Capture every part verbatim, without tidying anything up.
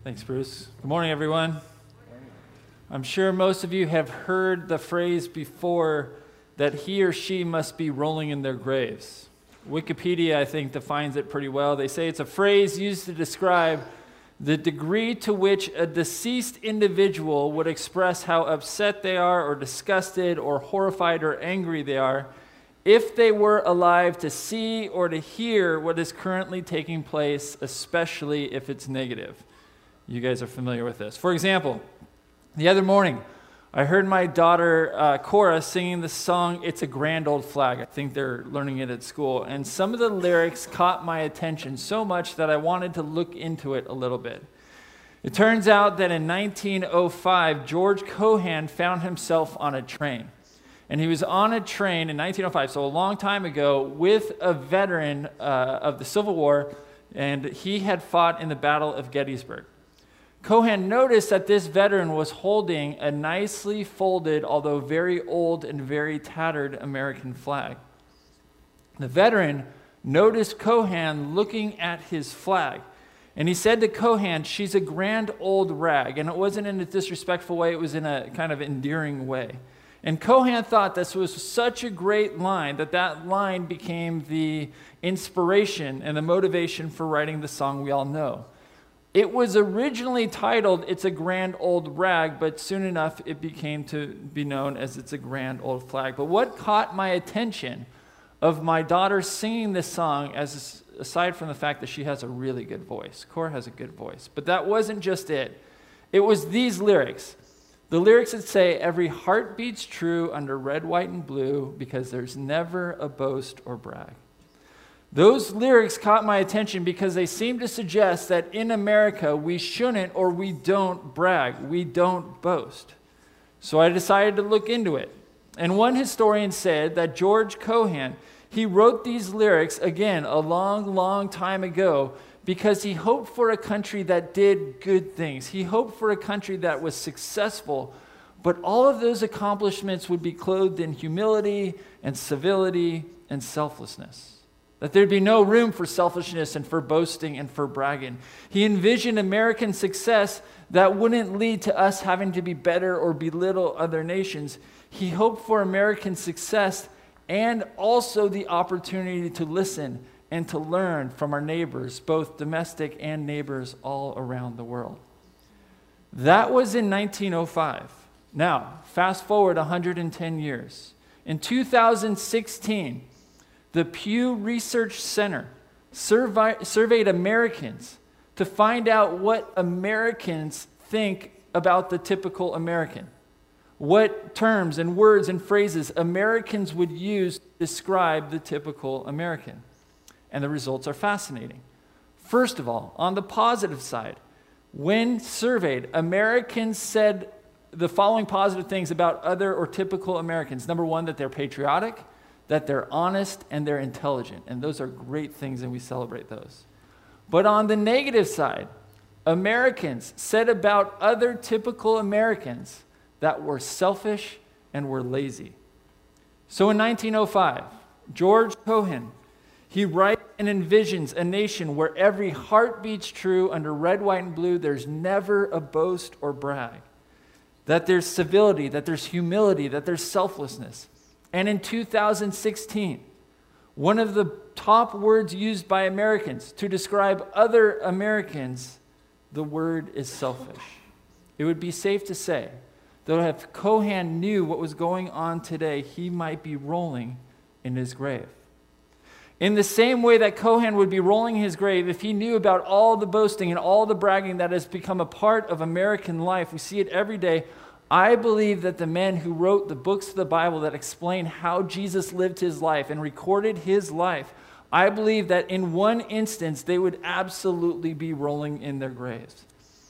Thanks, Bruce. Good morning, everyone. I'm sure most of you have heard the phrase before that he or she must be rolling in their graves. Wikipedia, I think, defines it pretty well. They say it's a phrase used to describe the degree to which a deceased individual would express how upset they are or disgusted or horrified or angry they are if they were alive to see or to hear what is currently taking place, especially if it's negative. You guys are familiar with this. For example, the other morning, I heard my daughter, uh, Cora, singing the song, It's a Grand Old Flag. I think they're learning it at school. And some of the lyrics caught my attention so much that I wanted to look into it a little bit. It turns out that in nineteen oh five, George Cohan found himself on a train. And he was on a train in nineteen oh five, so a long time ago, with a veteran uh, of the Civil War, and he had fought in the Battle of Gettysburg. Cohan noticed that this veteran was holding a nicely folded, although very old and very tattered American flag. The veteran noticed Cohan looking at his flag, and he said to Cohan, "She's a grand old rag." And it wasn't in a disrespectful way, it was in a kind of endearing way. And Cohan thought this was such a great line that that line became the inspiration and the motivation for writing the song we all know. It was originally titled, It's a Grand Old Rag, but soon enough it became to be known as It's a Grand Old Flag. But what caught my attention of my daughter singing this song, as aside from the fact that she has a really good voice, Cora has a good voice, but that wasn't just it. It was these lyrics. The lyrics that say, "Every heart beats true under red, white, and blue, because there's never a boast or brag." Those lyrics caught my attention because they seem to suggest that in America we shouldn't or we don't brag, we don't boast. So I decided to look into it. And one historian said that George Cohan, he wrote these lyrics, again, a long, long time ago because he hoped for a country that did good things. He hoped for a country that was successful, but all of those accomplishments would be clothed in humility and civility and selflessness. That there'd be no room for selfishness and for boasting and for bragging. He envisioned American success that wouldn't lead to us having to be better or belittle other nations. He hoped for American success and also the opportunity to listen and to learn from our neighbors, both domestic and neighbors all around the world. That was in nineteen oh five. Now, fast forward one hundred ten years. In two thousand sixteen, the Pew Research Center survey, surveyed Americans to find out what Americans think about the typical American. What terms and words and phrases Americans would use to describe the typical American. And the results are fascinating. First of all, on the positive side, when surveyed, Americans said the following positive things about other or typical Americans. Number one, that they're patriotic, that they're honest, and they're intelligent. And those are great things, and we celebrate those. But on the negative side, Americans said about other typical Americans that were selfish and were lazy. So in nineteen oh five, George Cohan, he writes and envisions a nation where every heart beats true under red, white, and blue. There's never a boast or brag. That there's civility, that there's humility, that there's selflessness. And in two thousand sixteen, one of the top words used by Americans to describe other Americans, the word is selfish. It would be safe to say that if Cohan knew what was going on today, he might be rolling in his grave. In the same way that Cohan would be rolling in his grave if he knew about all the boasting and all the bragging that has become a part of American life, we see it every day. I believe that the men who wrote the books of the Bible that explain how Jesus lived his life and recorded his life, I believe that in one instance they would absolutely be rolling in their graves.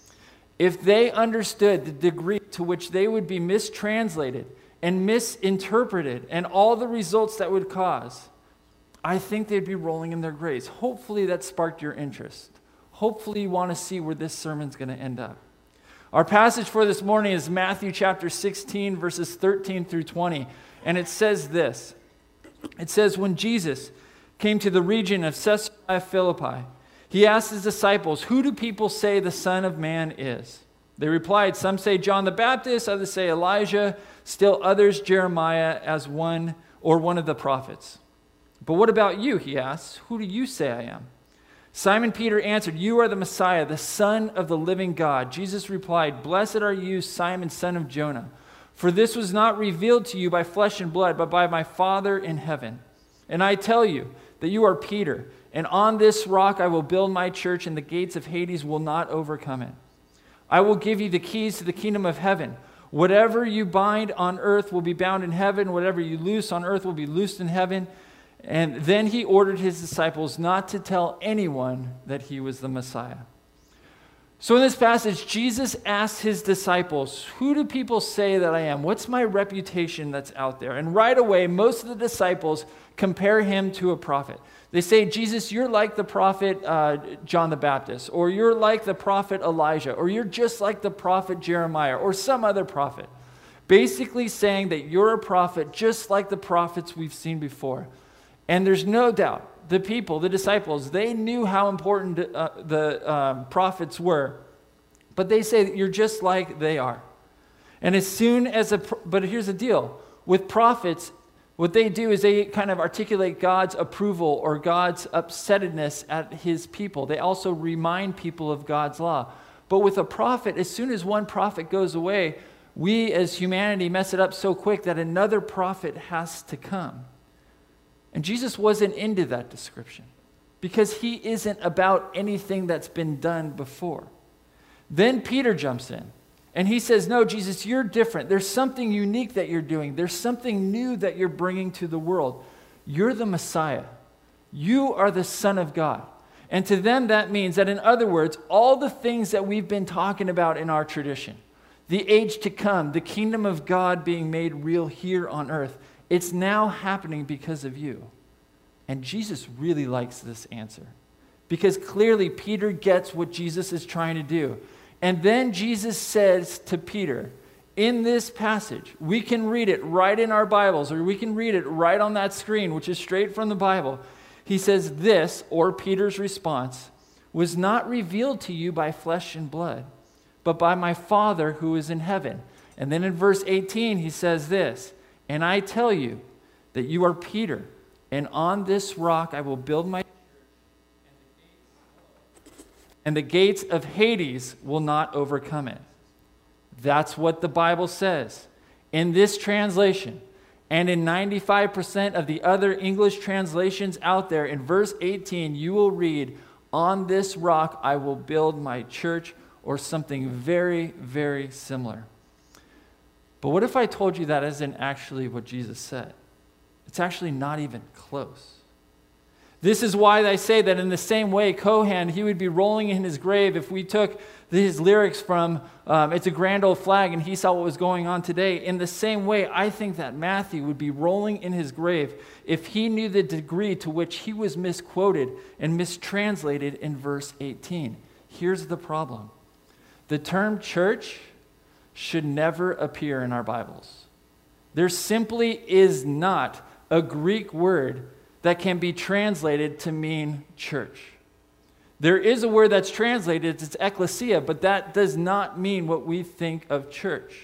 If they understood the degree to which they would be mistranslated and misinterpreted and all the results that would cause, I think they'd be rolling in their graves. Hopefully that sparked your interest. Hopefully you want to see where this sermon's going to end up. Our passage for this morning is Matthew chapter sixteen, verses thirteen through twenty. And it says this. It says, when Jesus came to the region of Caesarea Philippi, He asked his disciples, "Who do people say the Son of Man is?" They replied, "Some say John the Baptist, others say Elijah, still others Jeremiah as one or one of the prophets." "But what about you?" he asked. "Who do you say I am?" Simon Peter answered, "You are the Messiah, the Son of the living God." Jesus replied, "Blessed are you, Simon, son of Jonah, for this was not revealed to you by flesh and blood, but by my Father in heaven. And I tell you that you are Peter, and on this rock I will build my church, and the gates of Hades will not overcome it. I will give you the keys to the kingdom of heaven. Whatever you bind on earth will be bound in heaven. Whatever you loose on earth will be loosed in heaven." And then he ordered his disciples not to tell anyone that he was the Messiah. So in this passage, Jesus asked his disciples, "Who do people say that I am? What's my reputation that's out there?" And right away, most of the disciples compare him to a prophet. They say, "Jesus, you're like the prophet uh, John the Baptist, or you're like the prophet Elijah, or you're just like the prophet Jeremiah, or some other prophet." Basically saying that you're a prophet just like the prophets we've seen before. And there's no doubt, the people, the disciples, they knew how important uh, the um, prophets were. But they say that you're just like they are. And as soon as a, but here's the deal, with prophets, what they do is they kind of articulate God's approval or God's upsettedness at his people. They also remind people of God's law. But with a prophet, as soon as one prophet goes away, we as humanity mess it up so quick that another prophet has to come. And Jesus wasn't into that description because he isn't about anything that's been done before. Then Peter jumps in and he says, "No, Jesus, you're different. There's something unique that you're doing. There's something new that you're bringing to the world. You're the Messiah. You are the Son of God." And to them, that means that, in other words, all the things that we've been talking about in our tradition, the age to come, the kingdom of God being made real here on earth, it's now happening because of you. And Jesus really likes this answer because clearly Peter gets what Jesus is trying to do. And then Jesus says to Peter, in this passage, we can read it right in our Bibles, or we can read it right on that screen, which is straight from the Bible. He says this, or Peter's response, "was not revealed to you by flesh and blood, but by my Father who is in heaven." And then in verse eighteen, he says this, "And I tell you that you are Peter, and on this rock I will build my church, and the gates of Hades will not overcome it." That's what the Bible says. In this translation, and in ninety-five percent of the other English translations out there, in verse eighteen, you will read, "On this rock I will build my church," or something very, very similar. But what if I told you that isn't actually what Jesus said? It's actually not even close. This is why I say that in the same way, Kohan, he would be rolling in his grave if we took his lyrics from um, It's a Grand Old Flag and he saw what was going on today. In the same way, I think that Matthew would be rolling in his grave if he knew the degree to which he was misquoted and mistranslated in verse eighteen. Here's the problem. The term church should never appear in our Bibles. There simply is not a Greek word that can be translated to mean church. There is a word that's translated, it's ecclesia, but that does not mean what we think of church.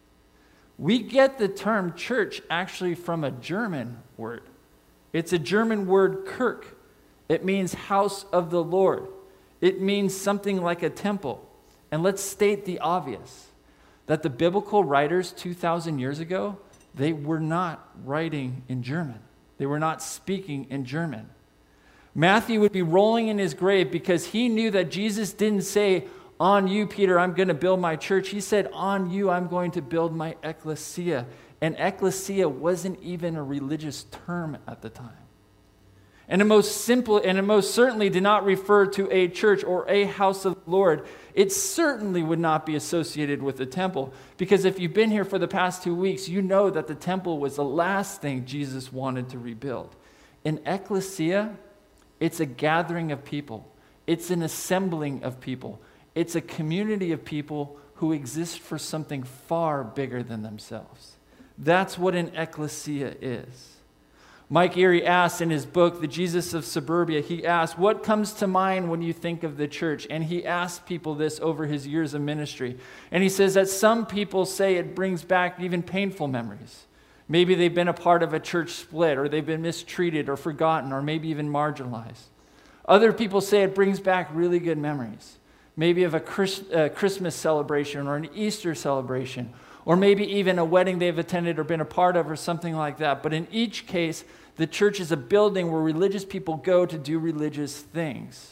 We get the term church actually from a German word. It's a German word, Kirk. It means house of the Lord. It means something like a temple. And let's state the obvious, that the biblical writers two thousand years ago, they were not writing in German. They were not speaking in German. Matthew would be rolling in his grave because he knew that Jesus didn't say, "On you, Peter, I'm going to build my church." He said, "On you, I'm going to build my ecclesia." And ecclesia wasn't even a religious term at the time. And it most simple, and it most certainly did not refer to a church or a house of the Lord. It certainly would not be associated with the temple, because if you've been here for the past two weeks, you know that the temple was the last thing Jesus wanted to rebuild. In ecclesia, it's a gathering of people. It's an assembling of people. It's a community of people who exist for something far bigger than themselves. That's what an ecclesia is. Mike Erie asked in his book, The Jesus of Suburbia, he asked, what comes to mind when you think of the church? And he asked people this over his years of ministry. And he says that some people say it brings back even painful memories. Maybe they've been a part of a church split, or they've been mistreated or forgotten, or maybe even marginalized. Other people say it brings back really good memories. Maybe of a Chris, uh, Christmas celebration or an Easter celebration, or maybe even a wedding they've attended or been a part of or something like that. But in each case, the church is a building where religious people go to do religious things.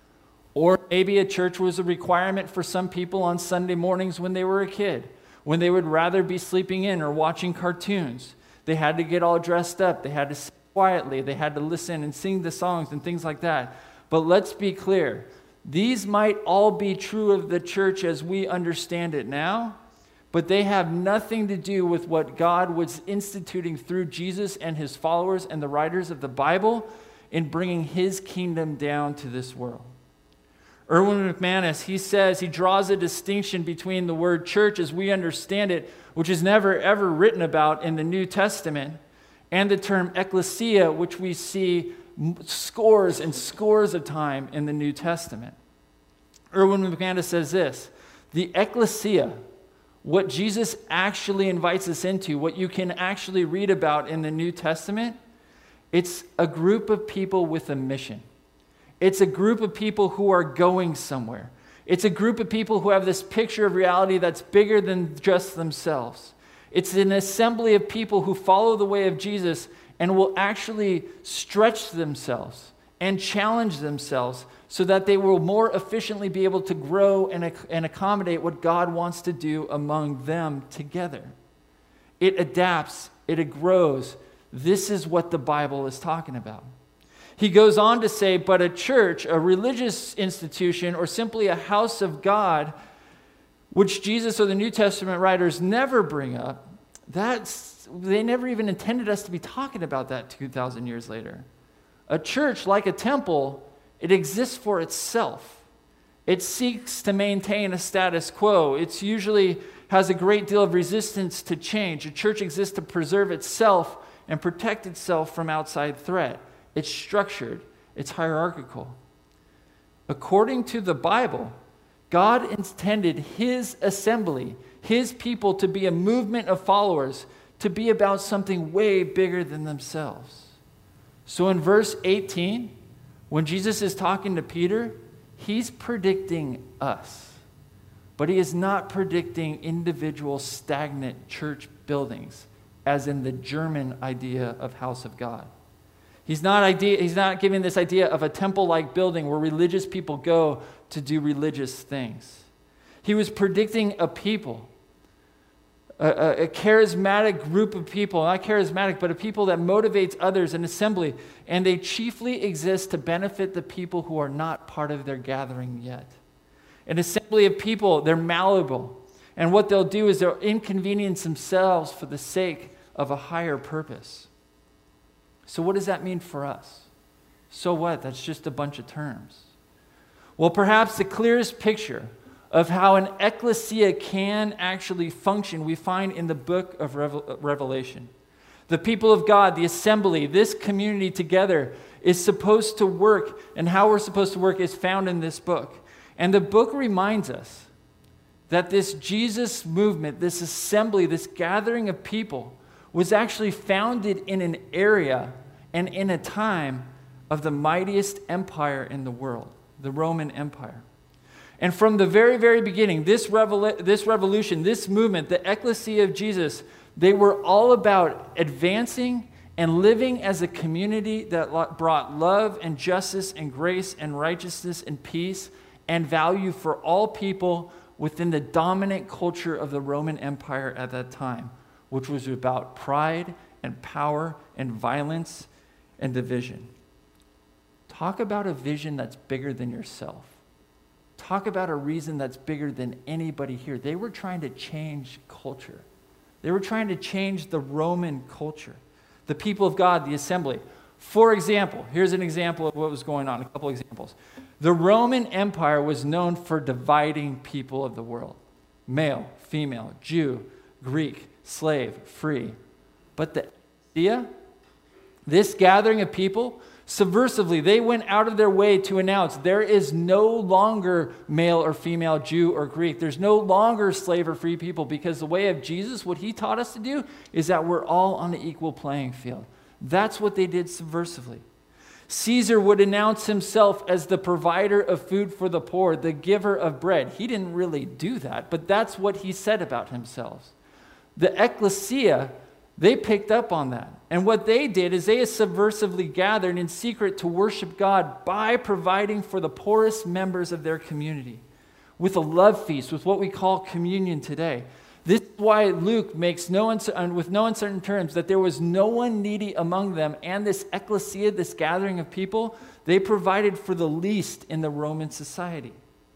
Or maybe a church was a requirement for some people on Sunday mornings when they were a kid, when they would rather be sleeping in or watching cartoons. They had to get all dressed up. They had to sit quietly. They had to listen and sing the songs and things like that. But let's be clear. These might all be true of the church as we understand it now, but they have nothing to do with what God was instituting through Jesus and his followers and the writers of the Bible in bringing his kingdom down to this world. Erwin McManus, he says, he draws a distinction between the word church as we understand it, which is never ever written about in the New Testament, and the term ecclesia, which we see scores and scores of time in the New Testament. Erwin McManus says this, the ecclesia, what Jesus actually invites us into, what you can actually read about in the New Testament, it's a group of people with a mission. It's a group of people who are going somewhere. It's a group of people who have this picture of reality that's bigger than just themselves. It's an assembly of people who follow the way of Jesus and will actually stretch themselves and challenge themselves so that they will more efficiently be able to grow and, and accommodate what God wants to do among them together. It adapts, it grows. This is what the Bible is talking about. He goes on to say, but a church, a religious institution, or simply a house of God, which Jesus or the New Testament writers never bring up, that's, they never even intended us to be talking about that two thousand years later. A church, like a temple, it exists for itself. It seeks to maintain a status quo. It usually has a great deal of resistance to change. A church exists to preserve itself and protect itself from outside threat. It's structured. It's hierarchical. According to the Bible, God intended his assembly, his people, to be a movement of followers, to be about something way bigger than themselves. So in verse eighteen, when Jesus is talking to Peter, he's predicting us. But he is not predicting individual stagnant church buildings, as in the German idea of house of God. He's not, idea, he's not giving this idea of a temple-like building where religious people go to do religious things. He was predicting a people, a, a, a charismatic group of people, not charismatic, but a people that motivates others, an assembly, and they chiefly exist to benefit the people who are not part of their gathering yet. An assembly of people, they're malleable, and what they'll do is they'll inconvenience themselves for the sake of a higher purpose. So what does that mean for us? So what? That's just a bunch of terms. Well, perhaps the clearest picture of how an ecclesia can actually function we find in the book of Revelation. The people of God, the assembly, this community together is supposed to work, and how we're supposed to work is found in this book. And the book reminds us that this Jesus movement, this assembly, this gathering of people was actually founded in an area and in a time of the mightiest empire in the world, the Roman Empire. And from the very, very beginning, this, revol- this revolution, this movement, the ecclesia of Jesus, they were all about advancing and living as a community that brought love and justice and grace and righteousness and peace and value for all people within the dominant culture of the Roman Empire at that time, which was about pride and power and violence and division. Talk about a vision that's bigger than yourself. Talk about a reason that's bigger than anybody here. They were trying to change culture. They were trying to change the Roman culture. The people of God, the assembly. For example, here's an example of what was going on, a couple examples. The Roman Empire was known for dividing people of the world. Male, female, Jew, Greek, slave, free. But the ecclesia, This gathering of people, subversively, they went out of their way to announce there is no longer male or female, Jew or Greek. There's no longer slave or free people, because the way of Jesus, what he taught us to do, is that we're all on an equal playing field. That's what they did subversively. Caesar would announce himself as the provider of food for the poor, the giver of bread. He didn't really do that, but that's what he said about himself. The ecclesia, they picked up on that. And what they did is they subversively gathered in secret to worship God by providing for the poorest members of their community with a love feast, with what we call communion today. This is why Luke makes no uncertain, with no uncertain terms that there was no one needy among them, and this ecclesia, this gathering of people, they provided for the least in the Roman society.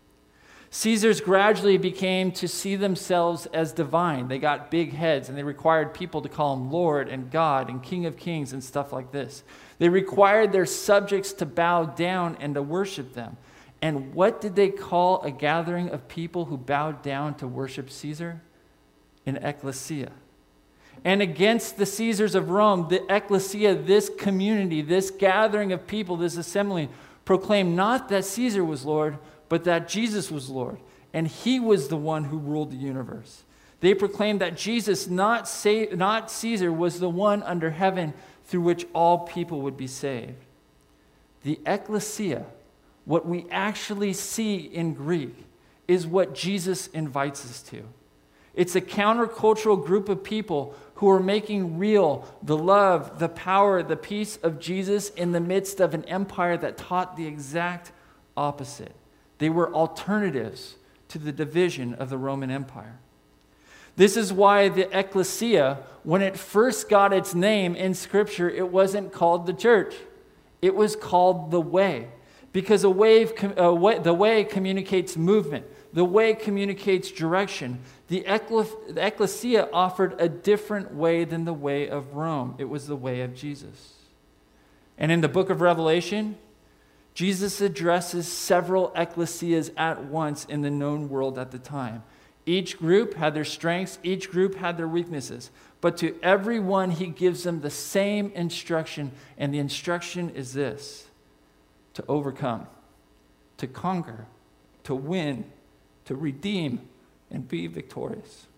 Caesars gradually became to see themselves as divine. They got big heads, and they required people to call him Lord and God and King of Kings and stuff like this. They required their subjects to bow down and to worship them. And what did they call a gathering of people who bowed down to worship Caesar? An ecclesia. And against the Caesars of Rome, the ecclesia, this community, this gathering of people, this assembly, proclaimed not that Caesar was Lord, but that Jesus was Lord, and he was the one who ruled the universe. They proclaimed that Jesus, not, sa- not Caesar, was the one under heaven through which all people would be saved. The ecclesia, what we actually see in Greek, is what Jesus invites us to. It's a countercultural group of people who are making real the love, the power, the peace of Jesus in the midst of an empire that taught the exact opposite. They were alternatives to the division of the Roman Empire. This is why the ecclesia, when it first got its name in Scripture, it wasn't called the church. It was called the way. Because a wave, a way, the way communicates movement. The way communicates direction. The ecclesia offered a different way than the way of Rome. It was the way of Jesus. And in the book of Revelation, Jesus addresses several ecclesias at once in the known world at the time. Each group had their strengths, each group had their weaknesses. But to every one, he gives them the same instruction, and the instruction is this: to overcome, to conquer, to win, to redeem, and be victorious.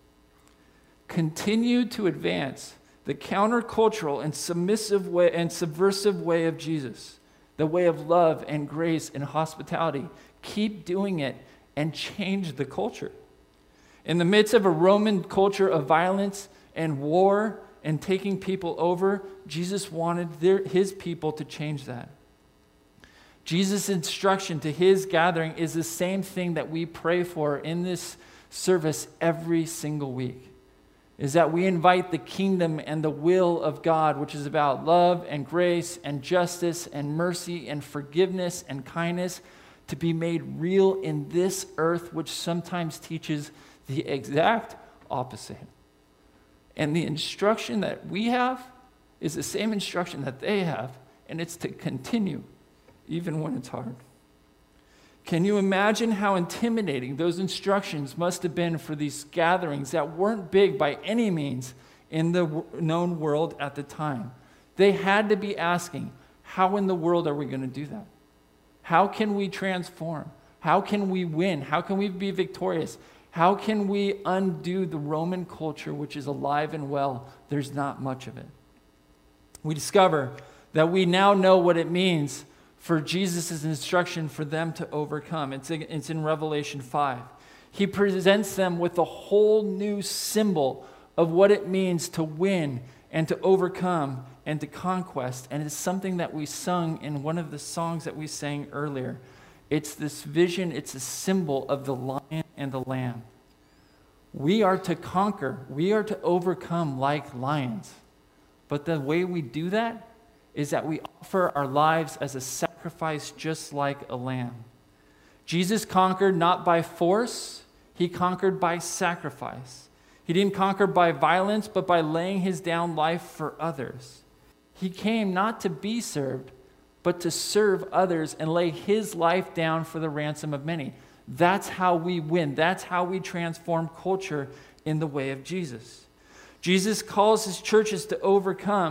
Continue to advance the countercultural and submissive way and subversive way of Jesus, the way of love and grace and hospitality. Keep doing it and change the culture. In the midst of a Roman culture of violence and war and taking people over, Jesus wanted their, his people to change that. Jesus' instruction to his gathering is the same thing that we pray for in this service every single week, is that we invite the kingdom and the will of God, which is about love and grace and justice and mercy and forgiveness and kindness, to be made real in this earth, which sometimes teaches the exact opposite. And the instruction that we have is the same instruction that they have, and it's to continue even when it's hard. Can you imagine how intimidating those instructions must have been for these gatherings that weren't big by any means in the known world at the time? They had to be asking, how in the world are we going to do that? How can we transform? How can we win? How can we be victorious? How can we undo the Roman culture, which is alive and well? There's not much of it. We discover that we now know what it means for Jesus' instruction for them to overcome. It's in, it's in Revelation five. He presents them with a whole new symbol of what it means to win and to overcome and to conquest. And it's something that we sung in one of the songs that we sang earlier. It's this vision, it's a symbol of the lion and the lamb. We are to conquer, we are to overcome like lions. But the way we do that is that we offer our lives as a sacrifice just like a lamb. Jesus conquered not by force, he conquered by sacrifice. He didn't conquer by violence, but by laying his down life for others. He came not to be served, but to serve others and lay his life down for the ransom of many. That's how we win. That's how we transform culture in the way of Jesus. Jesus calls his churches to overcome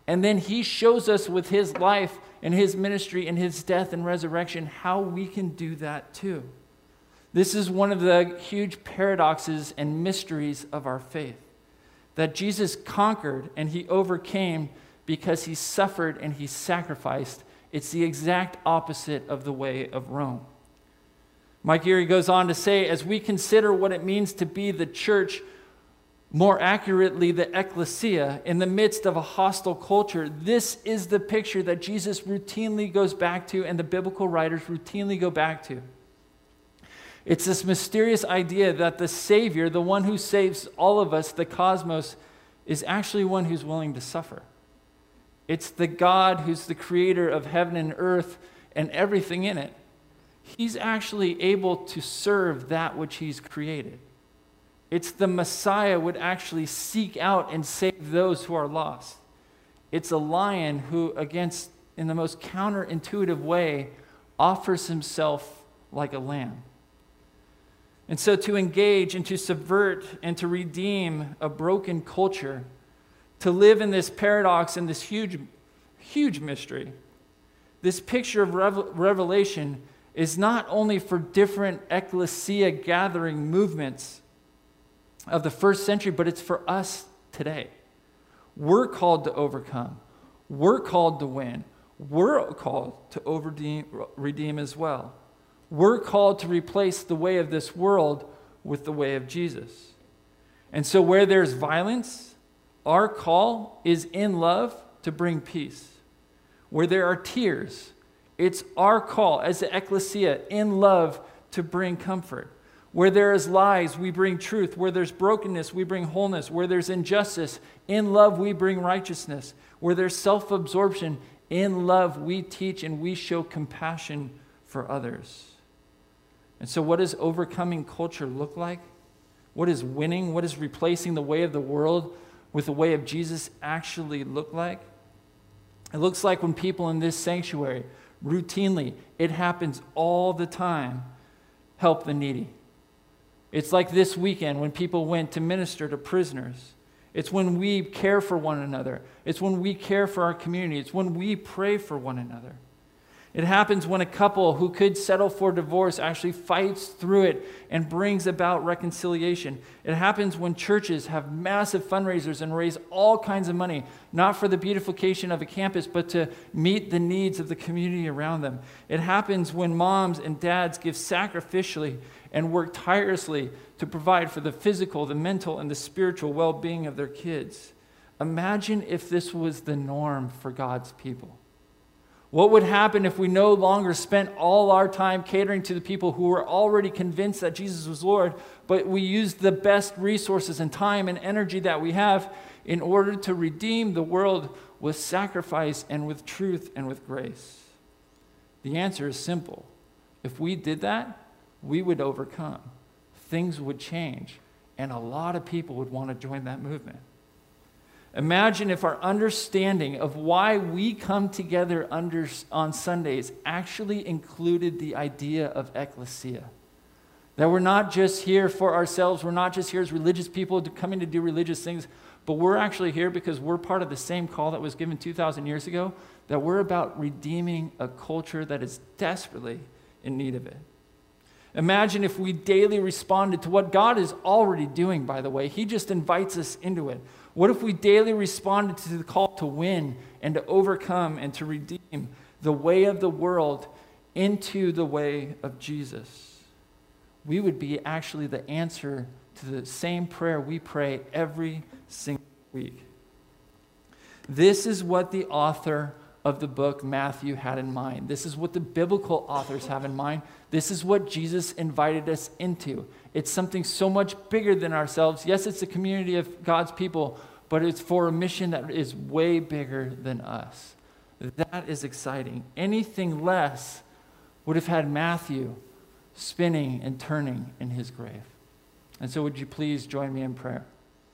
And then he shows us with his life and his ministry and his death and resurrection how we can do that too. This is one of the huge paradoxes and mysteries of our faith, that Jesus conquered and he overcame because he suffered and he sacrificed. It's the exact opposite of the way of Rome. Mike Erie goes on to say, as we consider what it means to be the church, more accurately the ecclesia, in the midst of a hostile culture, this is the picture that Jesus routinely goes back to and the biblical writers routinely go back to. It's this mysterious idea that the Savior, the one who saves all of us, the cosmos, is actually one who's willing to suffer. It's the God who's the creator of heaven and earth and everything in it. He's actually able to serve that which he's created. It's the Messiah would actually seek out and save those who are lost. It's a lion who, against, in the most counterintuitive way, offers himself like a lamb. And so to engage and to subvert and to redeem a broken culture, to live in this paradox and this huge, huge mystery, this picture of revel- Revelation is not only for different ecclesia gathering movements of the first century, but it's for us today. We're called to overcome. We're called to win. We're called to over redeem as well. We're called to replace the way of this world with the way of Jesus. And so where there's violence, our call is in love to bring peace. Where there are tears, it's our call as the ecclesia in love to bring comfort. Where there is lies, we bring truth. Where there's brokenness, we bring wholeness. Where there's injustice, in love we bring righteousness. Where there's self-absorption, in love we teach and we show compassion for others. And so what does overcoming culture look like? What is winning? What does replacing the way of the world with the way of Jesus actually look like? It looks like when people in this sanctuary, routinely, it happens all the time, help the needy. It's like this weekend when people went to minister to prisoners. It's when we care for one another. It's when we care for our community. It's when we pray for one another. It happens when a couple who could settle for divorce actually fights through it and brings about reconciliation. It happens when churches have massive fundraisers and raise all kinds of money, not for the beautification of a campus, but to meet the needs of the community around them. It happens when moms and dads give sacrificially and work tirelessly to provide for the physical, the mental, and the spiritual well-being of their kids. Imagine if this was the norm for God's people. What would happen if we no longer spent all our time catering to the people who were already convinced that Jesus was Lord, but we used the best resources and time and energy that we have in order to redeem the world with sacrifice and with truth and with grace? The answer is simple. If we did that, we would overcome. Things would change, and a lot of people would want to join that movement. Imagine if our understanding of why we come together under, on Sundays actually included the idea of ecclesia. That we're not just here for ourselves, we're not just here as religious people coming to do religious things, but we're actually here because we're part of the same call that was given two thousand years ago, that we're about redeeming a culture that is desperately in need of it. Imagine if we daily responded to what God is already doing, by the way. He just invites us into it. What if we daily responded to the call to win and to overcome and to redeem the way of the world into the way of Jesus? We would be actually the answer to the same prayer we pray every single week. This is what the author of the book Matthew had in mind. This is what the biblical authors have in mind. This is what Jesus invited us into. It's something so much bigger than ourselves. Yes, it's a community of God's people, but it's for a mission that is way bigger than us. That is exciting. Anything less would have had Matthew spinning and turning in his grave. And so would you please join me in prayer?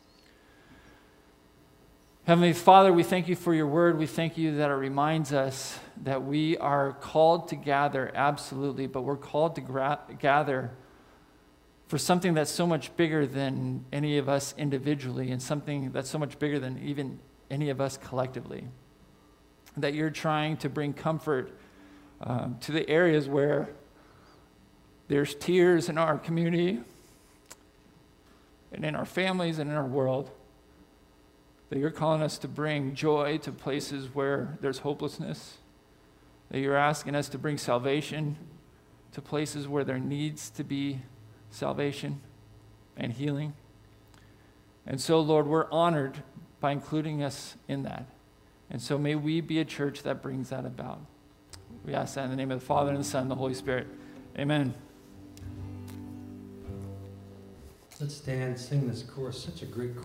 Heavenly Father, we thank you for your word. We thank you that it reminds us that we are called to gather, absolutely, but we're called to gra- gather for something that's so much bigger than any of us individually, and something that's so much bigger than even any of us collectively. That you're trying to bring comfort um, to the areas where there's tears in our community and in our families and in our world. That you're calling us to bring joy to places where there's hopelessness. That you're asking us to bring salvation to places where there needs to be salvation and healing. And so, Lord, we're honored by including us in that. And so may we be a church that brings that about. We ask that in the name of the Father, and the Son, and the Holy Spirit. Amen. Let's stand, sing this chorus. Such a great chorus.